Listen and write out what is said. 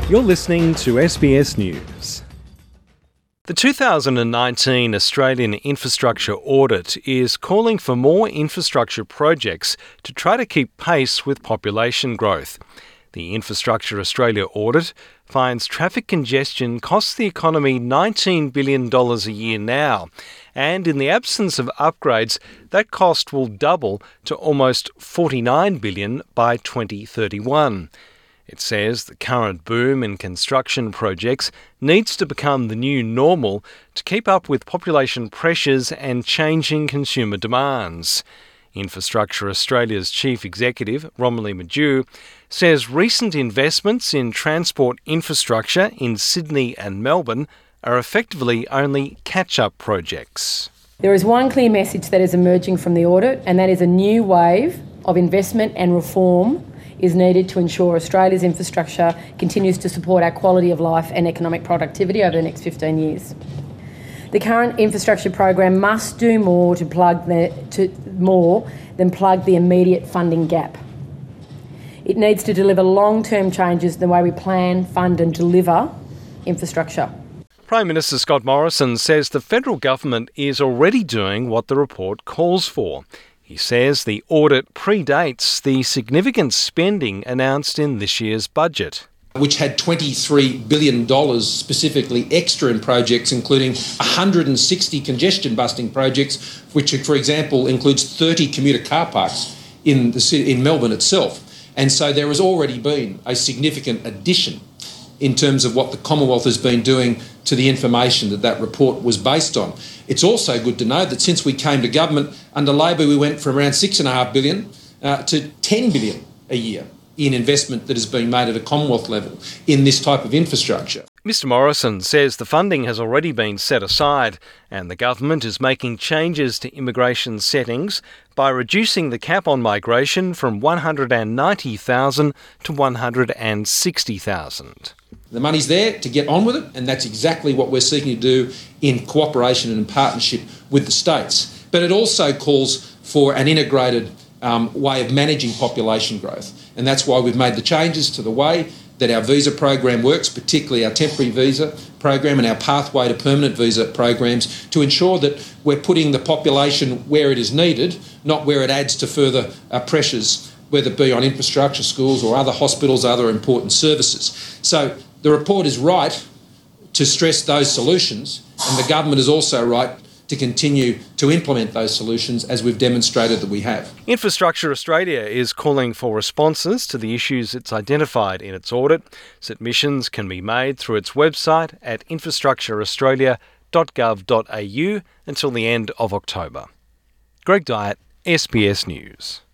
You're listening to SBS News. The 2019 Australian Infrastructure Audit is calling for more infrastructure projects to try to keep pace with population growth. The Infrastructure Australia Audit finds traffic congestion costs the economy $19 billion a year now, and in the absence of upgrades, that cost will double to almost $49 billion by 2031. It says the current boom in construction projects needs to become the new normal to keep up with population pressures and changing consumer demands. Infrastructure Australia's Chief Executive, Romilly Mageau, says recent investments in transport infrastructure in Sydney and Melbourne are effectively only catch-up projects. There is one clear message that is emerging from the audit, and that is a new wave of investment and reform is needed to ensure Australia's infrastructure continues to support our quality of life and economic productivity over the next 15 years. The current infrastructure program must do more than plug the immediate funding gap. It needs to deliver long-term changes in the way we plan, fund and deliver infrastructure. Prime Minister Scott Morrison says the federal government is already doing what the report calls for. He says the audit predates the significant spending announced in this year's budget, which had $23 billion specifically extra in projects, including 160 congestion-busting projects, which, for example, includes 30 commuter car parks in Melbourne itself. And so there has already been a significant addition in terms of what the Commonwealth has been doing to the information that report was based on. It's also good to know that since we came to government under Labor, we went from around $6.5 billion to $10 billion a year in investment that is being made at a Commonwealth level in this type of infrastructure. Mr Morrison says the funding has already been set aside and the government is making changes to immigration settings by reducing the cap on migration from 190,000 to 160,000. The money's there to get on with it, and that's exactly what we're seeking to do in cooperation and in partnership with the states. But it also calls for an integrated way of managing population growth. And that's why we've made the changes to the way that our visa program works, particularly our temporary visa program and our pathway to permanent visa programs, to ensure that we're putting the population where it is needed, not where it adds to further pressures, whether it be on infrastructure, schools or other hospitals, other important services. So the report is right to stress those solutions, and the government is also right to continue to implement those solutions as we've demonstrated that we have. Infrastructure Australia is calling for responses to the issues it's identified in its audit. Submissions can be made through its website at infrastructureaustralia.gov.au until the end of October. Greg Dyett, SBS News.